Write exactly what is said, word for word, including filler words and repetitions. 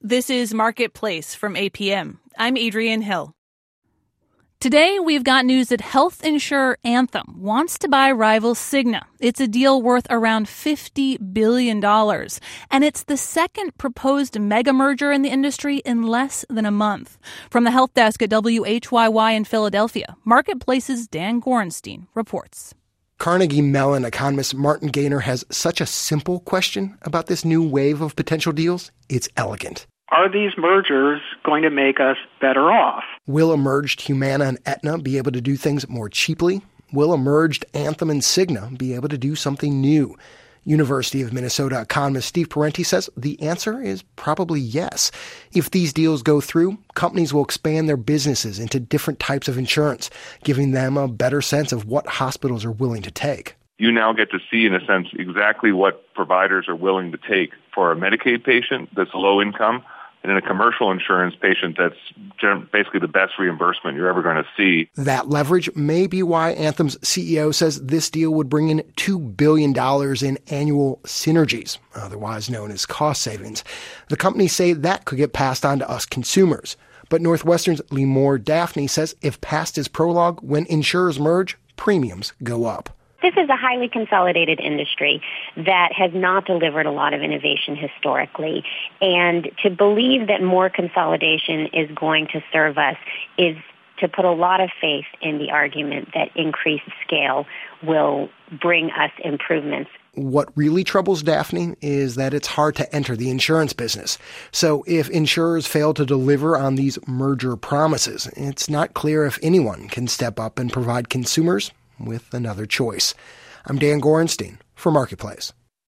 This is Marketplace from A P M. I'm Adrienne Hill. Today, we've got news that health insurer Anthem wants to buy rival Cigna. It's a deal worth around fifty billion dollars, and it's the second proposed mega merger in the industry in less than a month. From the health desk at W H Y Y in Philadelphia, Marketplace's Dan Gorenstein reports. Carnegie Mellon economist Martin Gaynor has such a simple question about this new wave of potential deals. It's elegant. Are these mergers going to make us better off? Will a merged Humana and Aetna be able to do things more cheaply? Will a merged Anthem and Cigna be able to do something new? University of Minnesota economist Steve Parenti says the answer is probably yes. If these deals go through, companies will expand their businesses into different types of insurance, giving them a better sense of what hospitals are willing to take. You now get to see, in a sense, exactly what providers are willing to take for a Medicaid patient that's low income, and in a commercial insurance patient, that's basically the best reimbursement you're ever going to see. That leverage may be why Anthem's C E O says this deal would bring in two billion dollars in annual synergies, otherwise known as cost savings. The companies say that could get passed on to us consumers. But Northwestern's Limor Daphne says if past is prologue, when insurers merge, premiums go up. This is a highly consolidated industry that has not delivered a lot of innovation historically. And to believe that more consolidation is going to serve us is to put a lot of faith in the argument that increased scale will bring us improvements. What really troubles Daphne is that it's hard to enter the insurance business. So if insurers fail to deliver on these merger promises, it's not clear if anyone can step up and provide consumers with another choice. I'm Dan Gorenstein for Marketplace.